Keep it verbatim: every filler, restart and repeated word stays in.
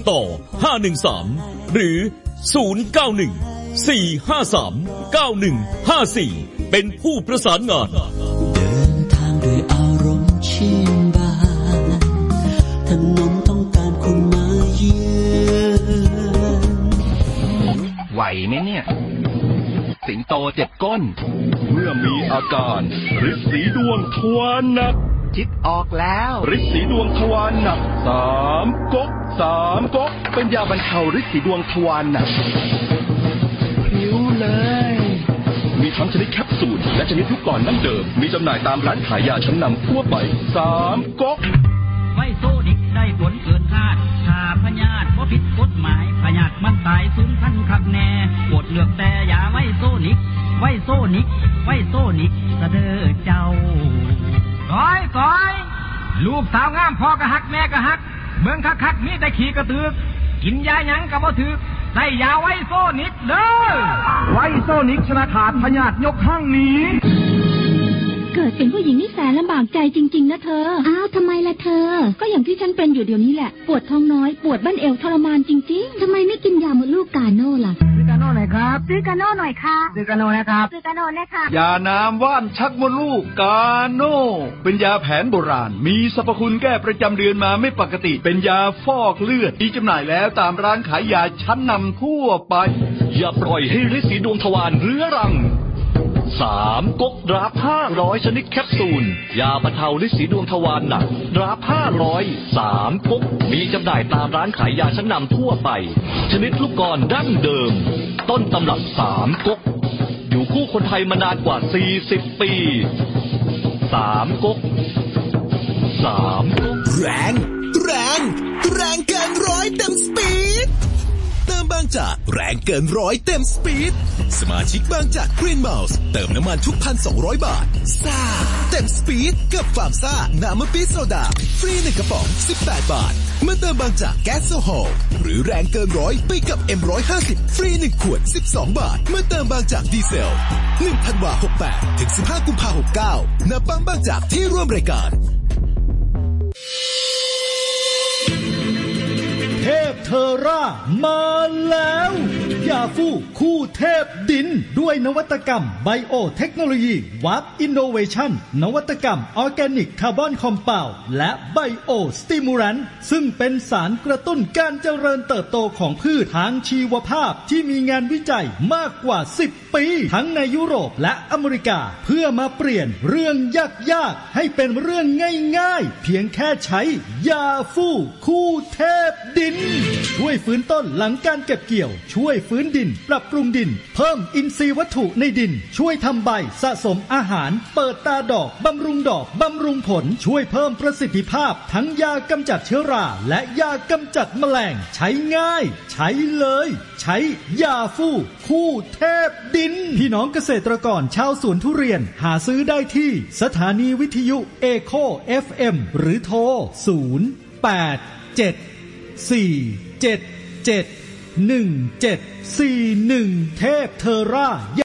ต่อห้าหนึ่งสามหรือศูนย์ เก้า หนึ่ง สี่ ห้า สาม เก้า หนึ่ง ห้า สี่เป็นผู้ประสานงานเดินทางด้วยอารมณ์ชื่นบานถนนต้องการคนมาเยือนไหวไหมเนี่ยสิงโตเจ็บก้นเมื่อมีอาการฤทธิ์สีดวงทวารหนักคิดออกแล้วฤทธิ์สีดวงทวารหนักสามก๊กสามก๊กเป็นยาบรรเทาฤทธิ์สีดวงทวารหนักผิวเลยมีทั้งชนิดแคปซูลและชนิดลูกกลอนดั้งเดิมมีจำหน่ายตามร้านขายยาชั้นนำทั่วไปสามก๊กไวโซนิกได้ผลเกินคาดถ้าพยาธิบ่ผิดกฎหมายพยาธิมันตายสูญพันธุ์คักแน่โปรดเลือกแต่ยาไวโซนิกไวโซนิกไวโซนิกกระเด้อเจ้าก้อยก้อยลูกสาวงามพ่อก็ฮักแม่ก็ฮักเมืองคักๆมีแต่ขี้กระตือกกินยาหยังก็บ่ถึกใส่ยาไวโซนิกเด้อไวโซนิกชนะขาดพยาธิยกห้างหนีเกิดเป็นผู้หญิงนี่แสนลำบากใจจริงๆนะเธออ้าวทำไมล่ะเธอก็อย่างที่ฉันเป็นอยู่เดี๋ยวนี้แหละปวดท้องน้อยปวดบั้นเอวทรมานจริงๆทำไมไม่กินยาหมดลูกกาโน่ล่ะซื้อกาโน่หน่อยครับซื้อกาโน่หน่อยค่ะซื้อกาโน่นะครับซื้อกาโน่นะคะยาน้ำว่านชักมดลูกกาโน่เป็นยาแผนโบราณมีสรรพคุณแก้ประจำเดือนมาไม่ปกติเป็นยาฟอกเลือดมีจำหน่ายแล้วตามร้านขายยาชั้นนำทั่วไปอย่าปล่อยให้ฤทธิ์สีดวงทวารเรื้อรังสามก๊กดราฟห้าร้อยชนิดแคปซูลยาบรรเทาฤทธิ์สีดวงทวารหนักดราฟห้าร้อยสามก๊กมีจำหน่ายตามร้านขายยาชั้นนำทั่วไปชนิดลูกกลอนดั้งเดิมต้นตำรับสามก๊กอยู่คู่คนไทยมานานกว่าสี่สิบปีสามก๊กสามก๊กแรงแรงแรงเกินร้อยเต็มสปีดเติมบางจากแรงเกินร้อยเต็มสปีดสมาชิกบางจากกรีนเมาส์เติมน้ำมันทุก หนึ่งพันสองร้อย บาทซ่าเต็มสปีดกับฟาร์มซ่าน้ำมะปี๊ดโซดาฟรีหนึ่งกระป๋องสิบแปดบาทเมื่อเติมบางจากแก๊สโซฮอลหรือแรงเกินร้อยไปกับ เอ็ม หนึ่งร้อยห้าสิบ ฟรีหนึ่งขวดสิบสองบาทเมื่อเติมบางจากดีเซลหนึ่งธันวาคมหกสิบแปดถึงสิบห้ากุมภาพันธ์หกสิบเก้าณปั๊มบางจากที่ร่วมรายการเทพเทอร่ามาแล้วยาฟูคู่เทพดินด้วยนวัตกรรมไบโอเทคโนโลยีวับอินโนเวชั่นนวัตกรรมออร์แกนิกคาร์บอนคอมเพลและไบโอสติมูลันซึ่งเป็นสารกระตุ้นการเจริญเติบโตของพืชทางชีวภาพที่มีงานวิจัยมากกว่าสิบปีทั้งในยุโรปและอเมริกาเพื่อมาเปลี่ยนเรื่องยากๆให้เป็นเรื่องง่ายๆเพียงแค่ใช้ยาฟูคู่เทพดินช่วยฟื้นต้นหลังการเก็บเกี่ยวช่วยฟื้นดินปรับปรุงดินเพิ่มอินทรีย์วัตถุในดินช่วยทำใบสะสมอาหารเปิดตาดอกบำรุงดอกบำรุงผลช่วยเพิ่มประสิทธิภาพทั้งยากำจัดเชื้อราและยากำจัดแมลงใช้ง่ายใช้เลยใช้ยาฟูคู่เทพดินพี่น้องเกษตรกรชาวสวนทุเรียนหาซื้อได้ที่สถานีวิทยุเอโค เอฟ เอ็ม หรือโทรศูนย์ แปด เจ็ด สี่ เจ็ด เจ็ด หนึ่ง เจ็ด สี่ หนึ่งเทพเทอร่า